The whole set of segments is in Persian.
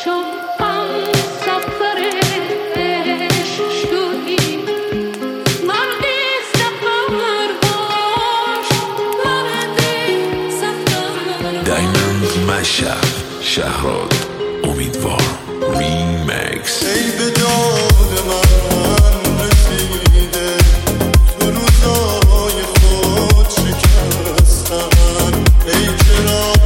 شهراد امیدوار ریمیکس. ای به داد من رسیده تو روزای خود شکستن، ای چراغ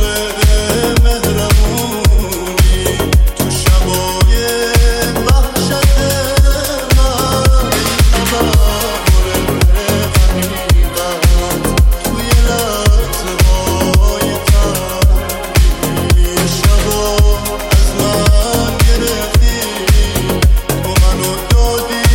مهربونی تو شبای وحشت من، ای خبر حقیقت توی لحظه های شبا از من گرفتی، تو منو دادی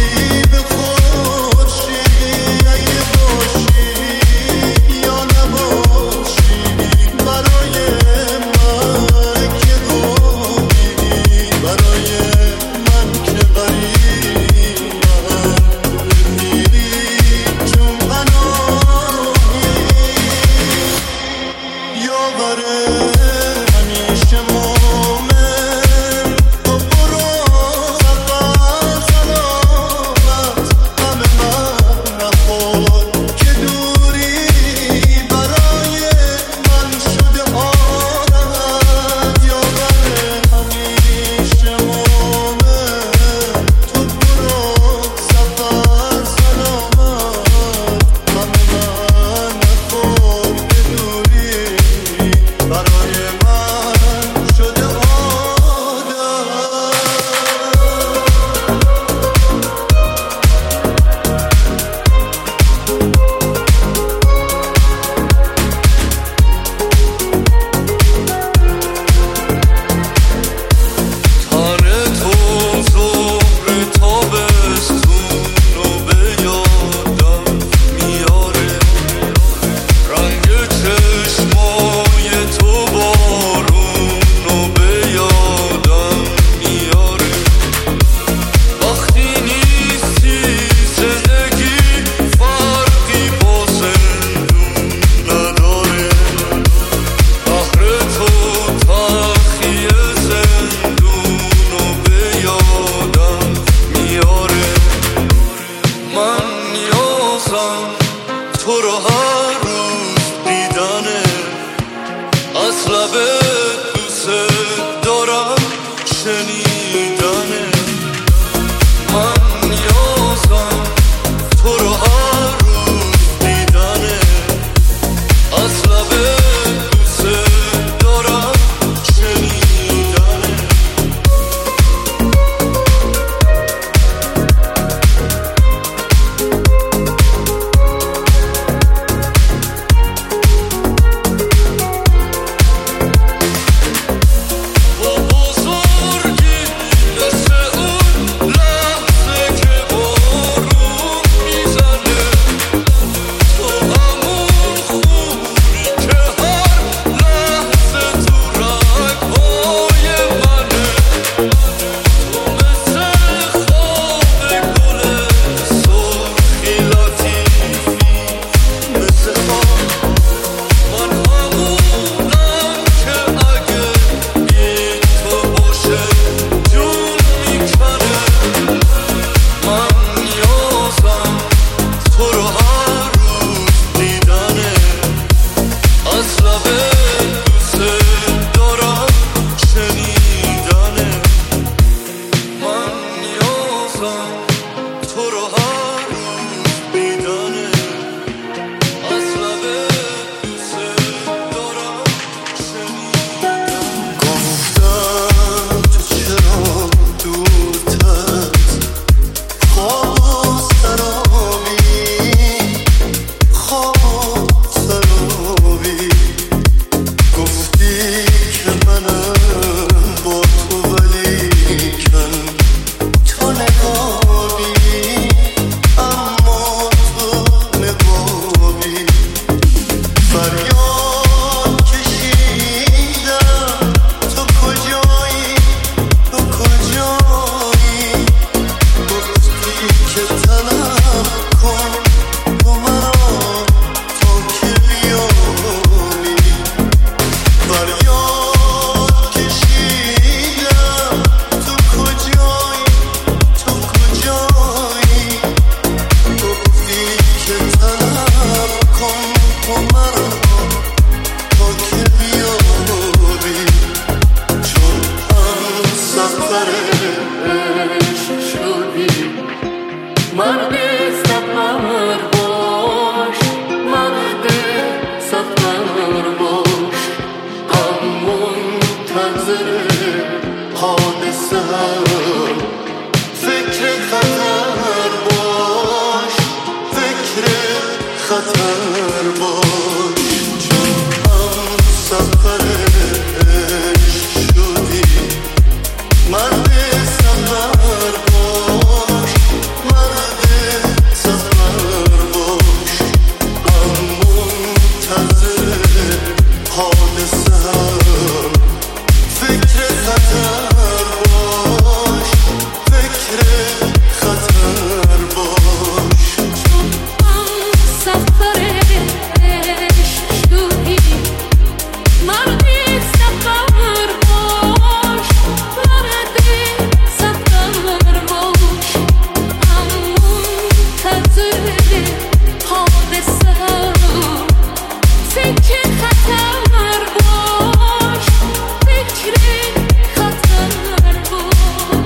منتظر حادثه هم فکر خطر باش فکر خطر باش چون هم سفر عشق شدی مرد سفر باش مرد سفر باش هم منتظر حادثه هم فکر خطر باش فکر خطر باش چون هم سفر عشق شدی مرد سفر باش مرد سفر باش هم منتظر حادثه هم فکر خطر باش فکر خطر باش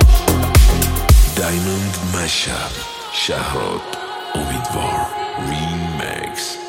دایموند مشهد شهرات امیدوار ریمکس